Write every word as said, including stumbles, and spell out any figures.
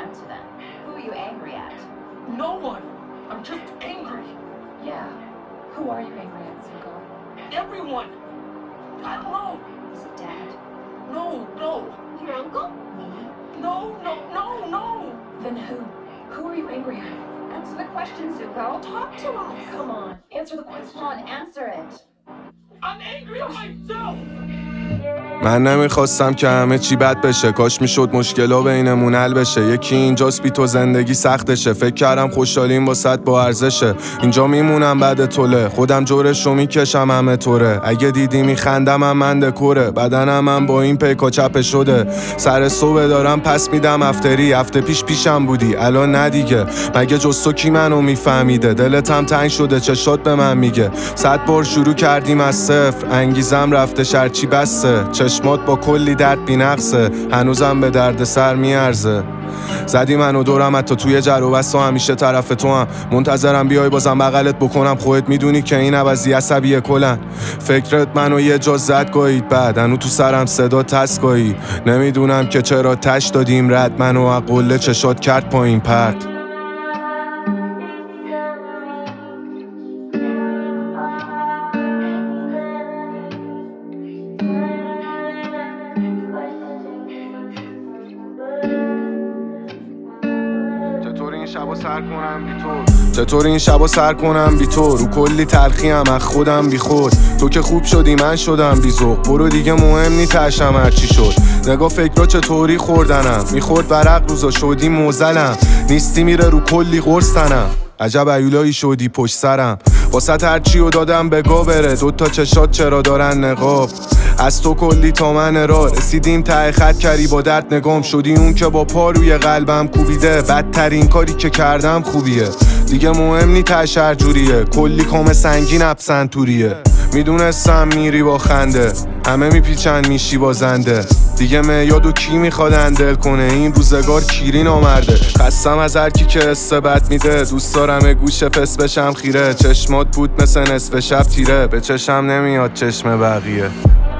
answer then. Who are you angry at? No one. I'm just angry. Yeah. Who are you angry at, Zuko? Everyone. I don't know. Is it Dad? No, no. Your uncle? Me? No, no, no, no. Then who? Who are you angry at? Answer the question, Zuko. Talk to us. Come on. Answer the question. Come on, answer it. I'm angry at myself. من نمیخواستم که همه چی بد بشه، کاش میشد مشکلا بینمون حل بشه. یکی اینجاست بی تو زندگی سختشه، فکر کردم خوشحالیم با صد با ارزشه. اینجا میمونم بعد طوله، خودم جورش رو میکشم همه طوره. اگه دیدی میخندم هم من دکوره، بدنم هم با این پیکا چپه شده. سر صبح دارم پس میدم افتری، هفته پیش پیشم بودی الان ندیگه. مگه جز تو کی منو میفهمیده؟ دلت هم تنگ شده چشات به من میگه. صد بار شروع کردیم از صفر، انگیزم رفته شرچی بسته. چشمات با کلی درد بی نقصه، هنوزم به درد سر میارزه. زدی منو دورم حتی توی جر و بسته، همیشه طرف تو هم منتظرم بیای بازم بغلت بکنم. خودت میدونی که این عوضی عصبیه کلن. فکرت منو یه جا زد گاهید، بعد هنو تو سرم صدا تسکایی. نمیدونم که چرا تش دادیم رد، منو از قله چشات کرد پایین پرد. شبا سر کنم بی تو چطور این شبا سر کنم بی تو رو کلی تلخی هم از خودم بی خود. تو که خوب شدی من شدم بی ذوق، برو دیگه مهم نی تشم هرچی شد. نگاه فکرها چطوری خوردنم میخورد برق روزا شدی موزلم. نیستی میره رو کلی قرصنم، عجب ایولایی شدی پشت سرم. واسه هرچی رو دادم بگو بره، دوتا چشات چرا دارن نقاب. از تو کلی تا من را رسیدیم ته خط، کردی با درد نگام شدی اون که با پا روی قلبم کوبیده. بدترین کاری که کردم خوبیه، دیگه مهم نی ته هر جوریه. کلی کام سنگین ابسنتوریه، میدونستم میری با خنده، همه میپیچن میشی بازنده. دیگه میادو کی میخواد اندل کنه، این روزگار کیری نامرده. خستم از هر کی که استبت میده، دوست دارم گوش فس بشم خیره. چشمات بود مثل نصف شب تیره، به چشم نمیاد چشم بقیه.